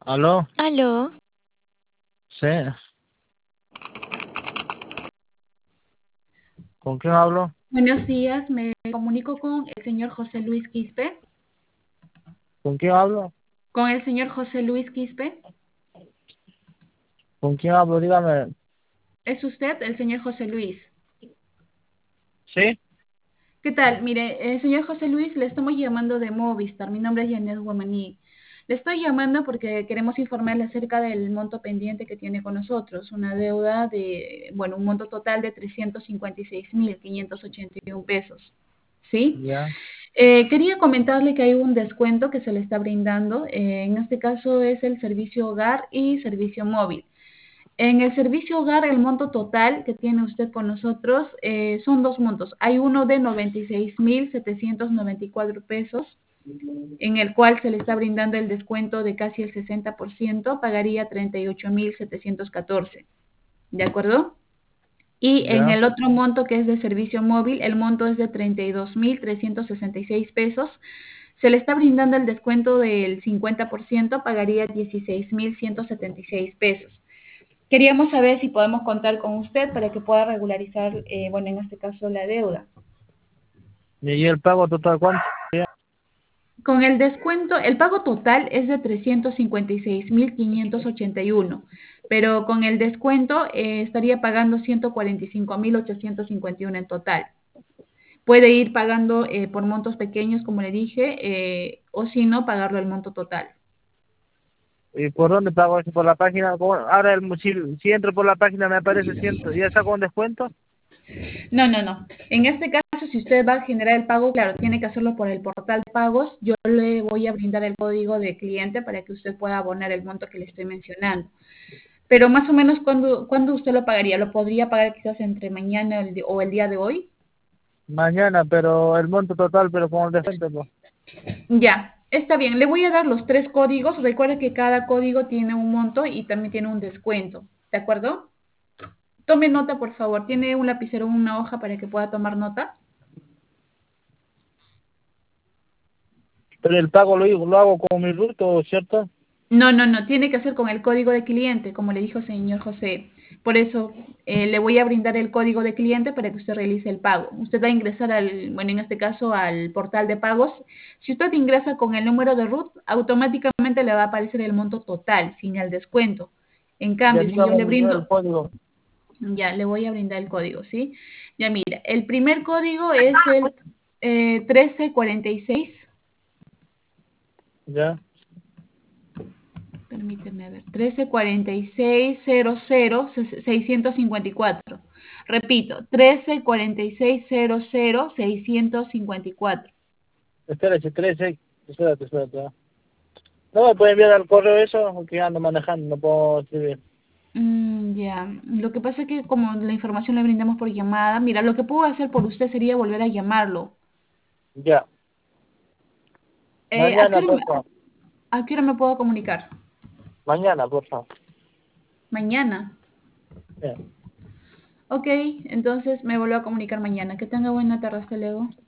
¿Aló? Aló, Sí. ¿Con quién hablo? Buenos días, me comunico con el señor José Luis Quispe. ¿Con quién hablo? Con el señor José Luis Quispe. ¿Con quién hablo? Dígame. ¿Es usted el señor José Luis? ¿Sí? ¿Qué tal? Mire, señor José Luis, le estamos llamando de Movistar. Mi nombre es Janet Guamaní. Le estoy llamando porque queremos informarle acerca del monto pendiente que tiene con nosotros, una deuda de, bueno, un monto total de 356.581 pesos. ¿Sí? Ya. Quería comentarle que hay un descuento que se le está brindando. En este caso es el servicio hogar y servicio móvil. En el servicio hogar, el monto total que tiene usted con nosotros son dos montos. Hay uno de 96.794 pesos, en el cual se le está brindando el descuento de casi el 60%, pagaría 38.714. ¿De acuerdo? Y en Ya. el otro monto que es de servicio móvil, el monto es de 32.366 pesos. Se le está brindando el descuento del 50%, pagaría 16.176 pesos. Queríamos saber si podemos contar con usted para que pueda regularizar, bueno, en este caso la deuda. ¿Y el pago total cuánto? Ya. Con el descuento, el pago total es de 356.581, pero con el descuento estaría pagando 145.851 en total. Puede ir pagando por montos pequeños, como le dije, o si no, pagarlo el monto total. ¿Y por dónde pago eso? ¿Por la página? Ahora, si entro por la página me aparece ciento. ¿Ya está con descuento? No, no, no. En este caso, si usted va a generar el pago, claro, tiene que hacerlo por el portal de pagos. Yo le voy a brindar el código de cliente para que usted pueda abonar el monto que le estoy mencionando. Pero más o menos, ¿cuándo usted lo pagaría? ¿Lo podría pagar quizás entre mañana o el día de hoy? Mañana, pero el monto total, pero con el descuento, pues. Ya, está bien. Le voy a dar los tres códigos. Recuerde que cada código tiene un monto y también tiene un descuento. ¿De acuerdo? Tome nota, por favor. ¿Tiene un lapicero o una hoja para que pueda tomar nota? Pero el pago lo hago con mi ruto, ¿cierto? No, no, no, tiene que hacer con el código de cliente, como le dijo el señor José. Por eso le voy a brindar el código de cliente para que usted realice el pago. Usted va a ingresar al, bueno, en este caso al portal de pagos. Si usted ingresa con el número de RUT, automáticamente le va a aparecer el monto total, sin el descuento. En Ya cambio, si yo le dígame el brindo, código. ya le voy a brindar el código, ¿sí? Ya mira, el primer código es el 1346. Ya. Permíteme ver. 134600 654. Repito, 134600 654. Espérate, 13. Espérate. ¿Ah? ¿No me puede enviar al correo eso? Porque ando manejando, no puedo escribir. Ya, lo que pasa es que como la información la brindamos por llamada, mira, lo que puedo hacer por usted sería volver a llamarlo. Ya. ¿A qué Mañana, hora, por favor. a qué hora me puedo comunicar? Mañana, por favor. Mañana. Ya. Ok, entonces me vuelvo a comunicar mañana. Que tenga buena tarde, hasta luego.